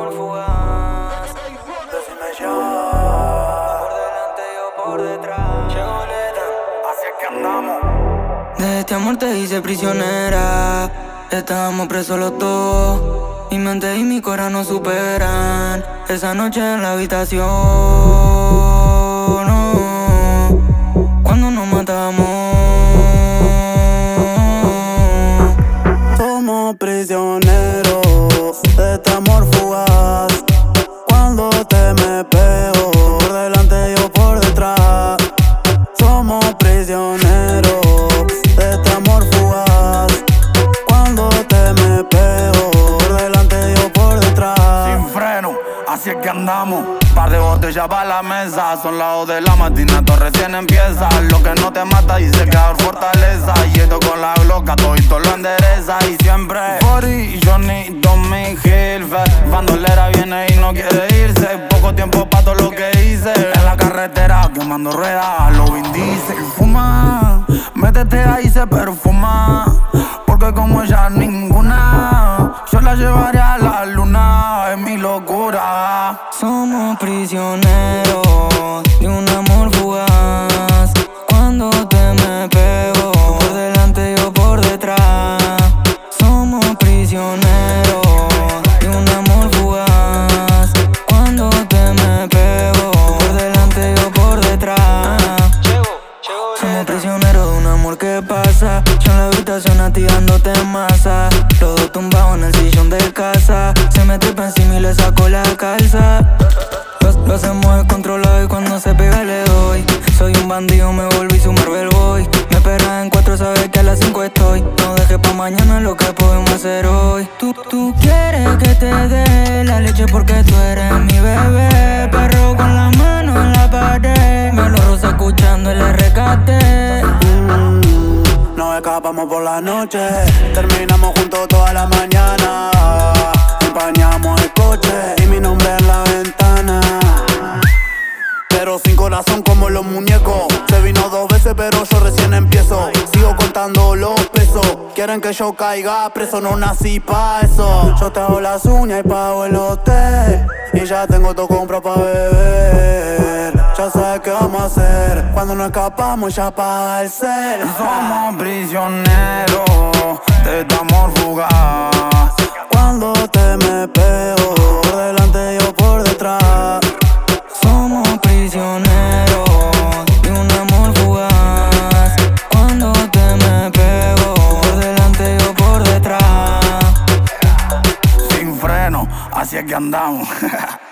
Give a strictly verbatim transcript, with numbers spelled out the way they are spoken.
amor fugaz. Decime ya. Por delante yo por detrás. Chegoneta, así es que andamos. De este amor te hice prisionera. Estábamos presos los dos. Mi mente y mi corazón no superan esa noche en la habitación. Oh, cuando nos matamos. Somos prisioneros de este amor fugaz. Cuando te me pego, por delante yo por detrás. Somos prisioneros de este amor fugaz. Cuando te me pego, por delante yo por detrás. Sin freno, así es que andamos. Par de botellas para la mesa. Son las dos de la mañana, todo recién empieza. Lo que no te mata y se queda fortaleza. Y esto con la bloca, todo esto lo endereza. Y siempre Body, Johnny, Tommy, Hilfer. Bandolera viene y no quiere irse. Poco tiempo pa' todo lo que hice. En la carretera quemando ruedas, lo Vin Diesel. Fuma, métete ahí, se perfuma. Porque como ella ninguna, yo la llevaré a la luna, es mi locura. Somos prisioneros de un amor fugaz. Cuando te me pego, por delante yo por detrás. Somos prisioneros de un amor fugaz. Cuando te me pego, por delante yo por detrás. Somos prisioneros de un amor que pasa. Yo en la habitación a ti dándote masa. Los dos tumbados en el sillón de casa. Se mete pa' encima y le saco la calza. Lo, lo hacemos descontrolado y cuando se pega le doy. Soy un bandido, me volví su Marvel Boy. Me esperas en cuatro, sabes que a las cinco estoy. No dejes pa' mañana lo que podemos hacer hoy. Tú, tú quieres que te dé la leche porque tú eres mi bebé. Perro con la mano en la pared. Me lo roza escuchando el R K T. mm, Nos escapamos por la noche. Terminamos juntos toda la mañana. Empañamos el coche y mi nombre en la ventana. Pero sin corazón como los muñecos. Se vino dos veces pero yo recién empiezo. Sigo contando los pesos. Quieren que yo caiga preso, no nací pa' eso. Yo te hago las uñas y pago el hotel. Y ya tengo todo compra pa' beber. Ya sabes qué vamos a hacer. Cuando nos escapamos ya apaga el cel. Somos prisioneros de este amor fugaz. Cuando te me pego, por delante yo por detrás. Somos prisioneros de un amor fugaz. Cuando te me pego, por delante yo por detrás. Sin freno, así es que andamos.